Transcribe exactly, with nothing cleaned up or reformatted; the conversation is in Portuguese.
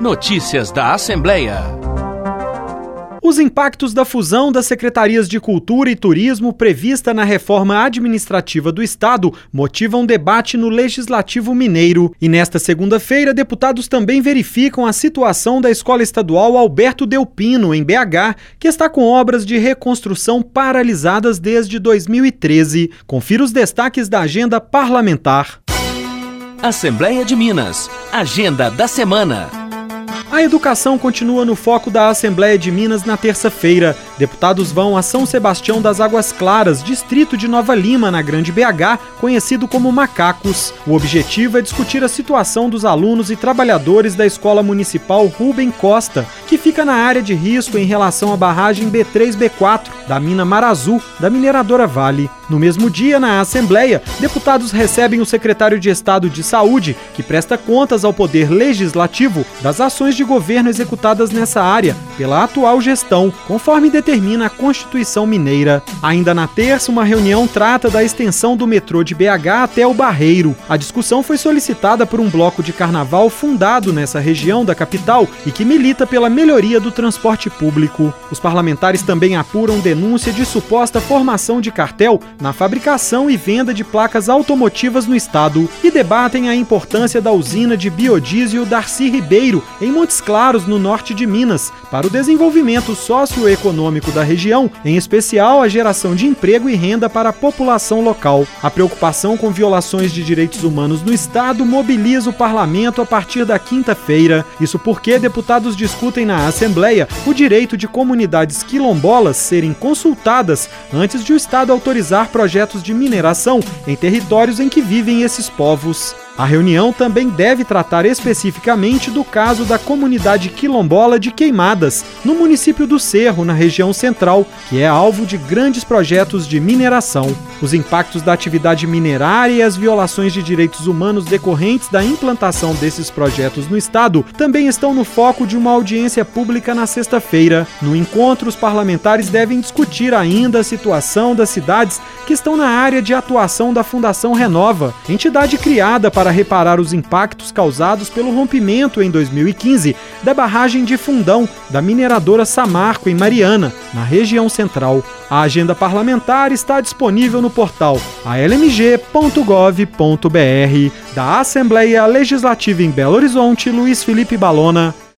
Notícias da Assembleia. Os impactos da fusão das Secretarias de Cultura e Turismo prevista na reforma administrativa do Estado motivam debate no Legislativo Mineiro. E nesta segunda-feira, deputados também verificam a situação da Escola Estadual Alberto Delpino, em B H, que está com obras de reconstrução paralisadas desde dois mil e treze. Confira os destaques da agenda parlamentar. Assembleia de Minas. Agenda da semana. A educação continua no foco da Assembleia de Minas na terça-feira. Deputados vão a São Sebastião das Águas Claras, distrito de Nova Lima, na Grande B H, conhecido como Macacos. O objetivo é discutir a situação dos alunos e trabalhadores da Escola Municipal Rubem Costa, que fica na área de risco em relação à barragem B três B quatro, da mina Mar Azul, da mineradora Vale. No mesmo dia, na Assembleia, deputados recebem o secretário de Estado de Saúde, que presta contas ao Poder Legislativo das ações de governo executadas nessa área pela atual gestão, conforme determina a Constituição Mineira. Ainda na terça, uma reunião trata da extensão do metrô de B H até o Barreiro. A discussão foi solicitada por um bloco de carnaval fundado nessa região da capital e que milita pela melhoria do transporte público. Os parlamentares também apuram denúncia de suposta formação de cartel na fabricação e venda de placas automotivas no estado e debatem a importância da usina de biodiesel Darcy Ribeiro, em Montes Claros, no norte de Minas, para o desenvolvimento socioeconômico da região, em especial a geração de emprego e renda para a população local. A preocupação com violações de direitos humanos no estado mobiliza o parlamento a partir da quinta-feira. Isso porque deputados discutem na Assembleia o direito de comunidades quilombolas serem consultadas antes de o estado autorizar projetos de mineração em territórios em que vivem esses povos. A reunião também deve tratar especificamente do caso da comunidade quilombola de Queimadas, no município do Cerro, na região central, que é alvo de grandes projetos de mineração. Os impactos da atividade minerária e as violações de direitos humanos decorrentes da implantação desses projetos no estado também estão no foco de uma audiência pública na sexta-feira. No encontro, os parlamentares devem discutir ainda a situação das cidades que estão na área de atuação da Fundação Renova, entidade criada para para reparar os impactos causados pelo rompimento em dois mil e quinze da barragem de Fundão da mineradora Samarco em Mariana, na região central. A agenda parlamentar está disponível no portal a l m g ponto gov ponto b r. Da Assembleia Legislativa em Belo Horizonte, Luiz Felipe Balona.